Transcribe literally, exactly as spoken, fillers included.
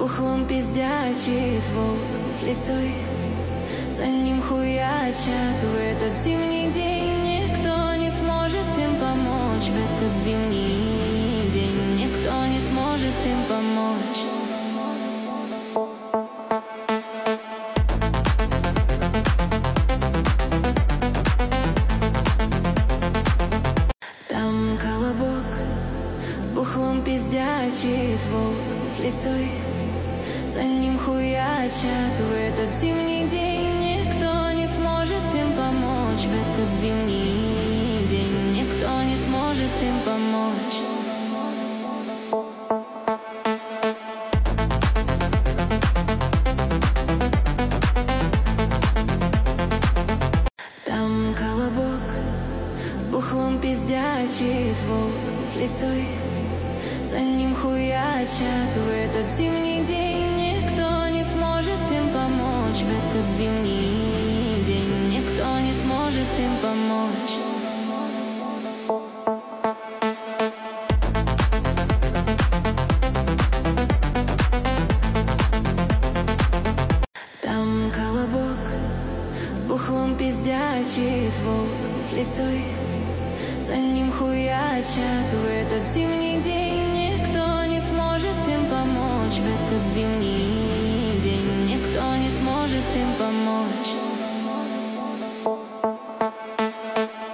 бухлом пиздячит волк с лисой. За ним хуячат в этот зимний день. Никто не сможет им помочь в этот зимний день. Никто не сможет им помочь. Там колобок с бухлом пиздячит волк с лисой. За ним хуячат в этот зимний день. Никто не сможет им помочь в этот зимний день. Никто не сможет им помочь. Там колобок с бухлом пиздячит волк с лисой. За ним хуячат в этот зимний день. Никто не сможет им помочь в этот зимний день. Никто не сможет им помочь. Там колобок с бухлом пиздячит волк с лисой. За ним хуячат в этот зимний день.